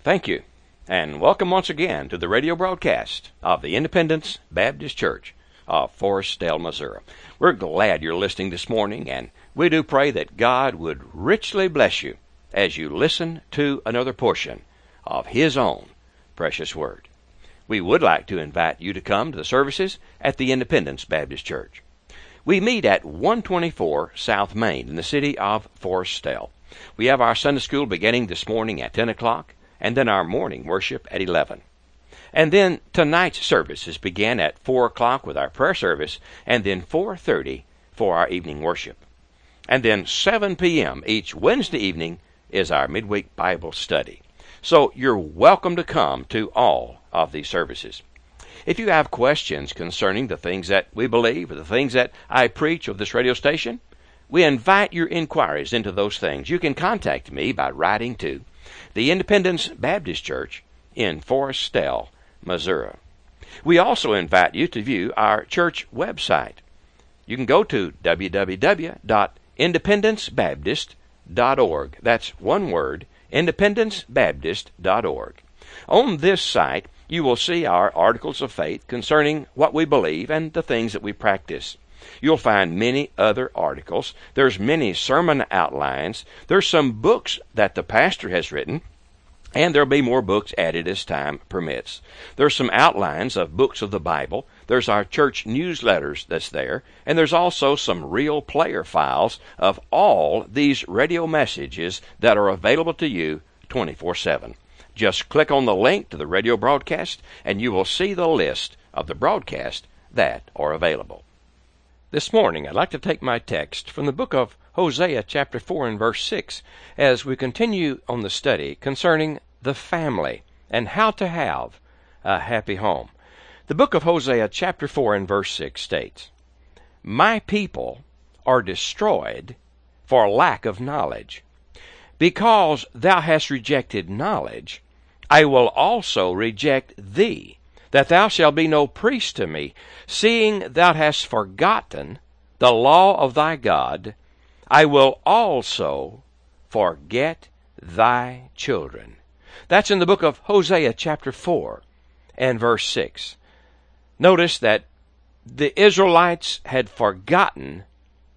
Thank you, and welcome once again to the radio broadcast of the Independence Baptist Church of Forestdale, Missouri. We're glad you're listening this morning, and we do pray that God would richly bless you as you listen to another portion of His own precious Word. We would like to invite you to come to the services at the Independence Baptist Church. We meet at 124 South Main in the city of Forestdale. We have our Sunday school beginning this morning at 10 o'clock, and then our morning worship at 11. And then tonight's services begin at 4 o'clock with our prayer service, and then 4:30 for our evening worship. And then 7 p.m. each Wednesday evening is our midweek Bible study. So you're welcome to come to all of these services. If you have questions concerning the things that we believe or the things that I preach of this radio station, we invite your inquiries into those things. You can contact me by writing to the Independence Baptist Church in Forestdale, Missouri. We also invite you to view our church website. You can go to www.independencebaptist.org. That's one word, independencebaptist.org. On this site, you will see our articles of faith concerning what we believe and the things that we practice. You'll find many other articles. There's many sermon outlines. There's some books that the pastor has written, and there'll be more books added as time permits. There's some outlines of books of the Bible. There's our church newsletters that's there, and there's also some real player files of all these radio messages that are available to you 24/7. Just click on the link to the radio broadcast, and you will see the list of the broadcasts that are available. This morning, I'd like to take my text from the book of Hosea chapter 4 and verse 6 as we continue on the study concerning the family and how to have a happy home. The book of Hosea chapter 4 and verse 6 states, "My people are destroyed for lack of knowledge. Because thou hast rejected knowledge, I will also reject thee, that thou shalt be no priest to me. Seeing thou hast forgotten the law of thy God, I will also forget thy children." That's in the book of Hosea chapter 4 and verse 6. Notice that the Israelites had forgotten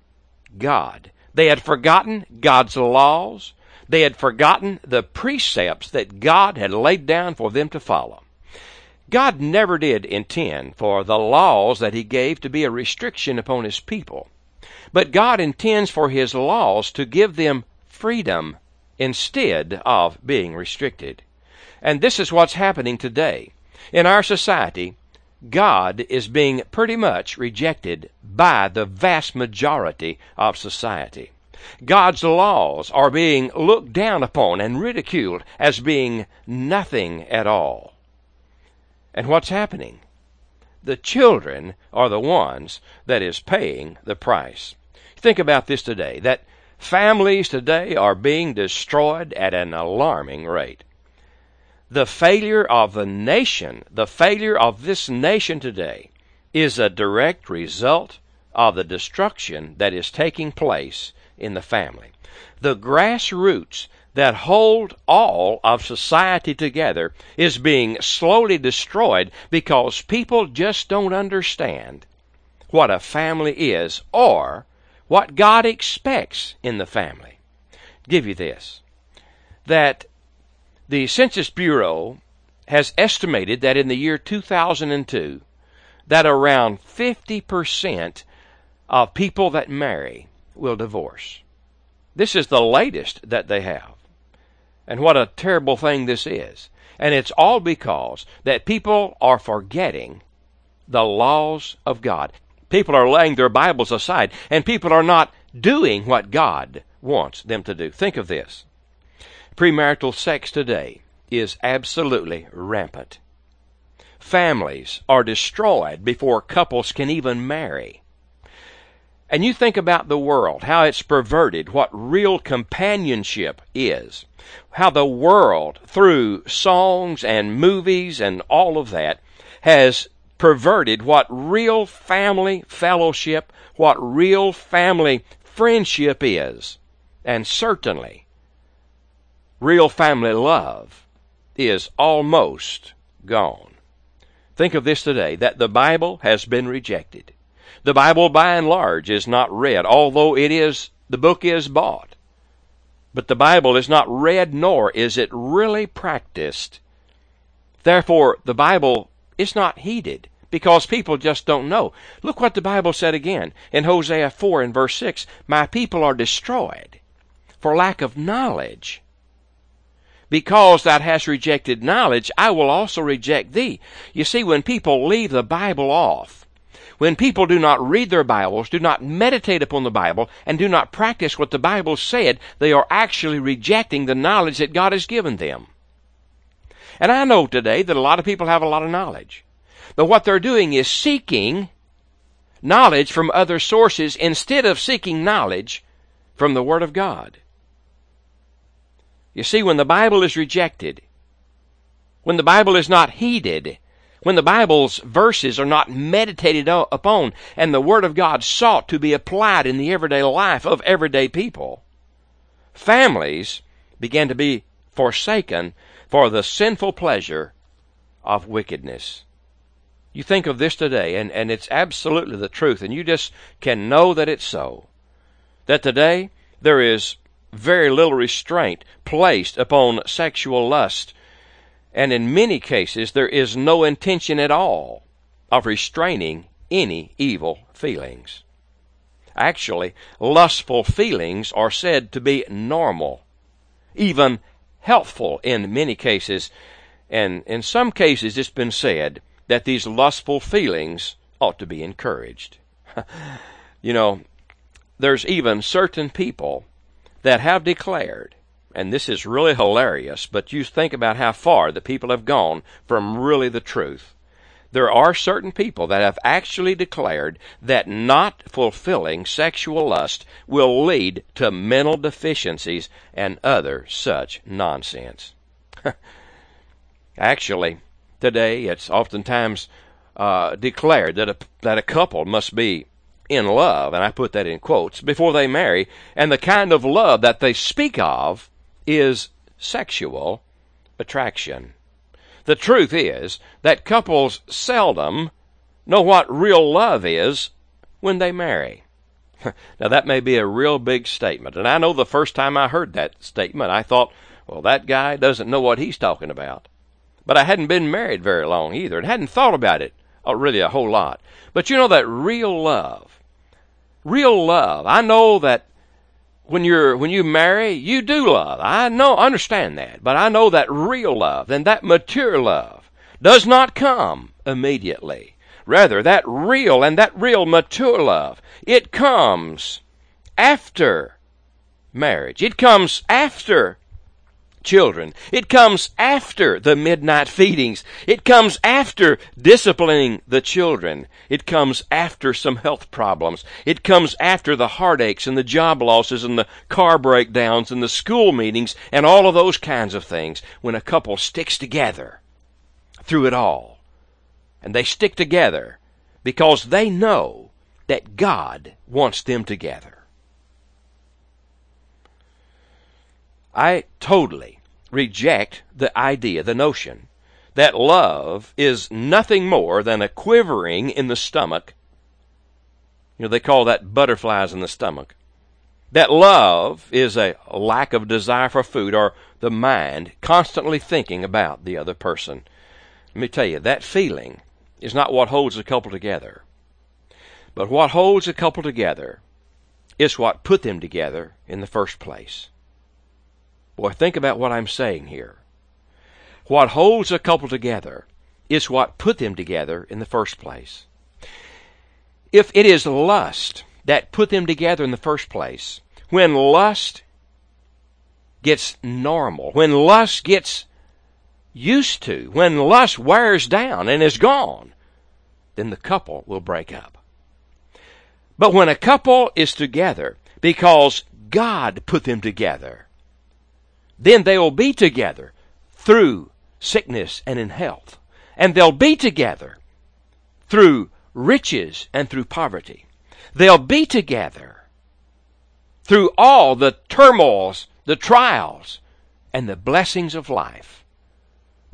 God. They had forgotten God's laws. They had forgotten the precepts that God had laid down for them to follow. God never did intend for the laws that He gave to be a restriction upon His people. But God intends for His laws to give them freedom instead of being restricted. And this is what's happening today. In our society, God is being pretty much rejected by the vast majority of society. God's laws are being looked down upon and ridiculed as being nothing at all. And what's happening? The children are the ones that is paying the price. Think about this today, that families today are being destroyed at an alarming rate. The failure of the nation, the failure of this nation today, is a direct result of the destruction that is taking place in the family. The grassroots that hold all of society together is being slowly destroyed because people just don't understand what a family is or what God expects in the family. I'll give you this, that the Census Bureau has estimated that in the year 2002 that around 50% of people that marry will divorce. This is the latest that they have. And what a terrible thing this is. And it's all because that people are forgetting the laws of God. People are laying their Bibles aside, and people are not doing what God wants them to do. Think of this. Premarital sex today is absolutely rampant. Families are destroyed before couples can even marry. And you think about the world, how it's perverted what real companionship is. How the world, through songs and movies and all of that, has perverted what real family fellowship, what real family friendship is. And certainly, real family love is almost gone. Think of this today, that the Bible has been rejected. The Bible, by and large, is not read, although the book is bought. But the Bible is not read, nor is it really practiced. Therefore, the Bible is not heeded, because people just don't know. Look what the Bible said again in Hosea 4 and verse 6. My people are destroyed for lack of knowledge. Because thou hast rejected knowledge, I will also reject thee. You see, when people leave the Bible off, when people do not read their Bibles, do not meditate upon the Bible, and do not practice what the Bible said, they are actually rejecting the knowledge that God has given them. And I know today that a lot of people have a lot of knowledge. But what they're doing is seeking knowledge from other sources instead of seeking knowledge from the Word of God. You see, when the Bible is rejected, when the Bible is not heeded, when the Bible's verses are not meditated upon, and the Word of God sought to be applied in the everyday life of everyday people, families began to be forsaken for the sinful pleasure of wickedness. You think of this today, and it's absolutely the truth, and you just can know that it's so. That today there is very little restraint placed upon sexual lust, and in many cases there is no intention at all of restraining any evil feelings. Actually, lustful feelings are said to be normal, even helpful in many cases, and in some cases it's been said that these lustful feelings ought to be encouraged. You know, there's even certain people that have declared, and this is really hilarious, but you think about how far the people have gone from really the truth. There are certain people that have actually declared that not fulfilling sexual lust will lead to mental deficiencies and other such nonsense. Actually, today it's oftentimes declared that a couple must be in love, and I put that in quotes, before they marry, and the kind of love that they speak of is sexual attraction. The truth is that couples seldom know what real love is when they marry. Now, that may be a real big statement, and I know the first time I heard that statement, I thought, well, that guy doesn't know what he's talking about. But I hadn't been married very long either, and hadn't thought about it really a whole lot. But you know that real love, I know that when you marry, you do love. Understand that. But I know that real love and that mature love does not come immediately. Rather, that real mature love, it comes after marriage. It comes after children. It comes after the midnight feedings. It comes after disciplining the children. It comes after some health problems. It comes after the heartaches and the job losses and the car breakdowns and the school meetings and all of those kinds of things, when a couple sticks together through it all. And they stick together because they know that God wants them together. I totally reject the idea, the notion, that love is nothing more than a quivering in the stomach. You know, they call that butterflies in the stomach. That love is a lack of desire for food, or the mind constantly thinking about the other person. Let me tell you, that feeling is not what holds a couple together. But what holds a couple together is what put them together in the first place. Boy, think about what I'm saying here. What holds a couple together is what put them together in the first place. If it is lust that put them together in the first place, when lust gets normal, when lust gets used to, when lust wears down and is gone, then the couple will break up. But when a couple is together because God put them together, then they will be together through sickness and in health. And they'll be together through riches and through poverty. They'll be together through all the turmoils, the trials, and the blessings of life.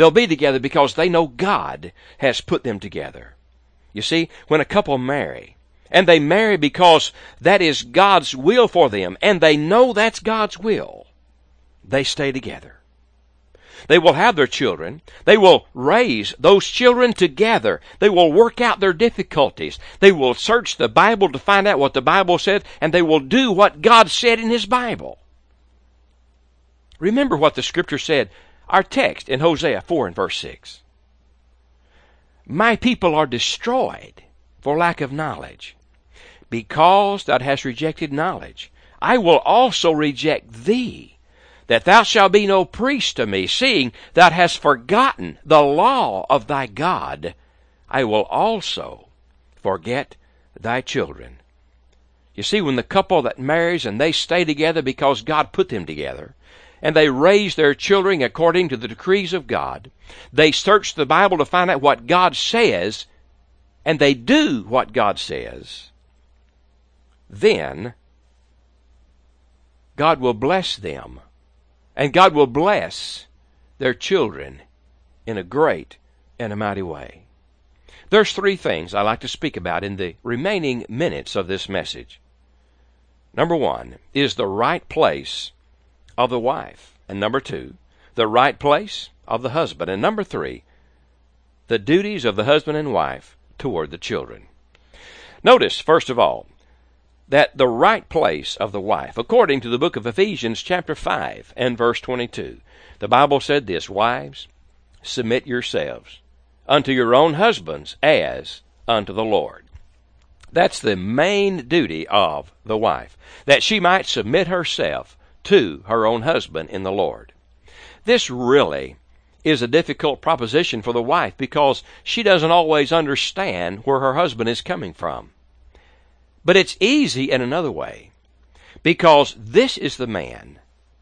They'll be together because they know God has put them together. You see, when a couple marry, and they marry because that is God's will for them, and they know that's God's will, they stay together. They will have their children. They will raise those children together. They will work out their difficulties. They will search the Bible to find out what the Bible said, and they will do what God said in His Bible. Remember what the Scripture said, our text in Hosea 4 and verse 6. My people are destroyed for lack of knowledge. Because thou hast rejected knowledge, I will also reject thee, that thou shalt be no priest to me, seeing thou hast forgotten the law of thy God. I will also forget thy children. You see, when the couple that marries and they stay together because God put them together, and they raise their children according to the decrees of God, they search the Bible to find out what God says, and they do what God says, then God will bless them. And God will bless their children in a great and a mighty way. There's three things I like to speak about in the remaining minutes of this message. Number one is the right place of the wife. And number two, the right place of the husband. And number three, the duties of the husband and wife toward the children. Notice, first of all, that the right place of the wife, according to the book of Ephesians chapter 5 and verse 22, the Bible said this, wives, submit yourselves unto your own husbands as unto the Lord. That's the main duty of the wife, that she might submit herself to her own husband in the Lord. This really is a difficult proposition for the wife because she doesn't always understand where her husband is coming from. But it's easy in another way, because this is the man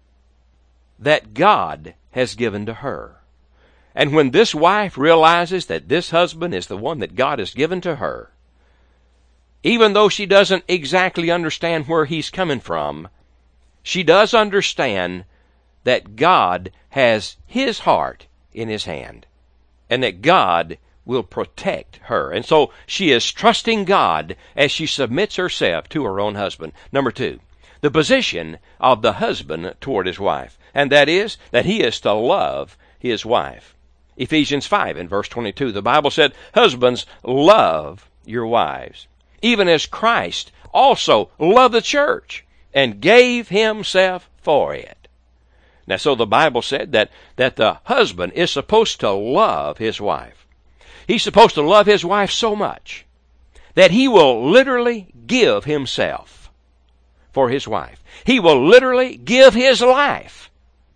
that God has given to her. And when this wife realizes that this husband is the one that God has given to her, even though she doesn't exactly understand where he's coming from, she does understand that God has His heart in His hand, and that God will protect her. And so she is trusting God as she submits herself to her own husband. Number two, the position of the husband toward his wife, and that is that he is to love his wife. Ephesians 5 and verse 22, the Bible said, husbands, love your wives, even as Christ also loved the church and gave Himself for it. Now, so the Bible said that the husband is supposed to love his wife. He's supposed to love his wife so much that he will literally give himself for his wife. He will literally give his life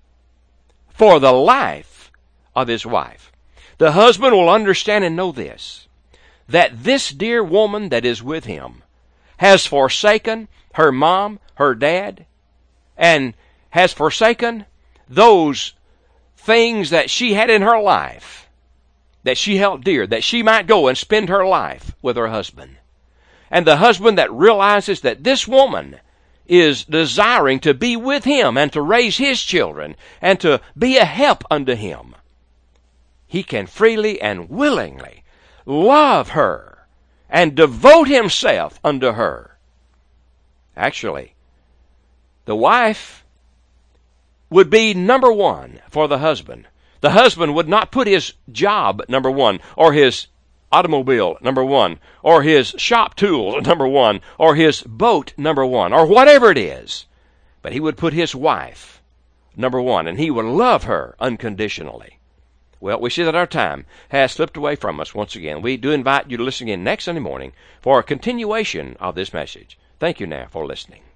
for the life of his wife. The husband will understand and know this, that this dear woman that is with him has forsaken her mom, her dad, and has forsaken those things that she had in her life that she held dear, that she might go and spend her life with her husband. And the husband that realizes that this woman is desiring to be with him and to raise his children and to be a help unto him, he can freely and willingly love her and devote himself unto her. Actually, the wife would be number one for the husband. The husband would not put his job number one, or his automobile number one, or his shop tools number one, or his boat number one, or whatever it is. But he would put his wife number one, and he would love her unconditionally. Well, we see that our time has slipped away from us once again. We do invite you to listen again next Sunday morning for a continuation of this message. Thank you now for listening.